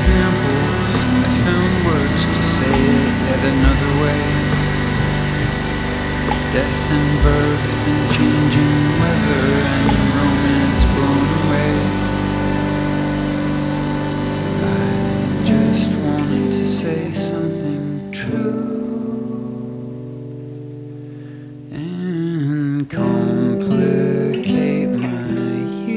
examples, I found words to say it yet another way. Death and birth and changing weather and romance blown away. I just wanted to say something true and complicate my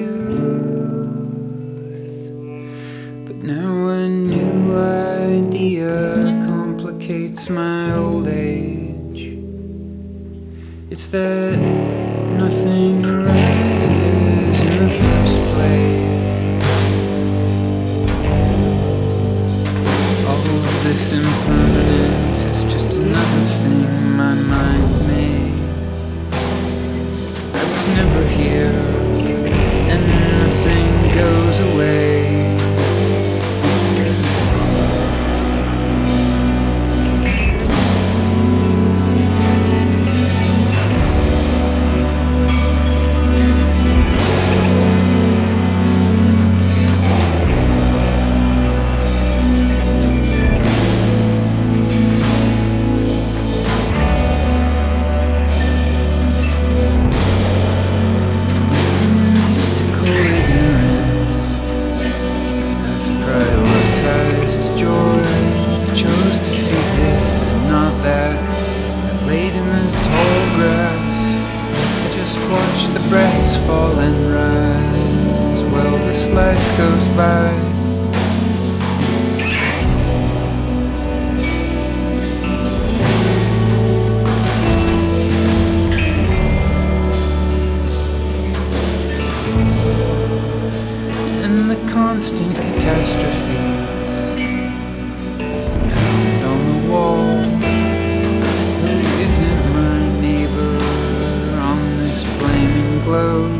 youth. But now a new idea complicates my old age. It's that nothing arises in the first place. All of this impermanence is just another thing my mind made. I was never here, and nothing goes away. Constant catastrophes found on the wall. Who isn't my neighbor on this flaming globe?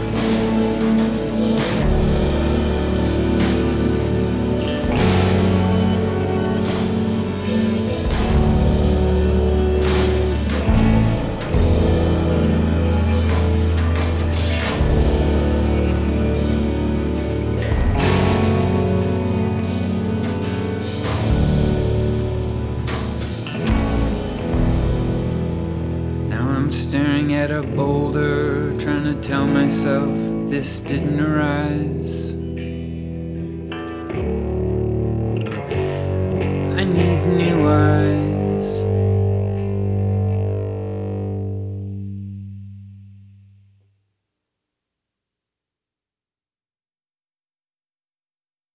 I'm staring at a boulder, trying to tell myself this didn't arise. I need new eyes.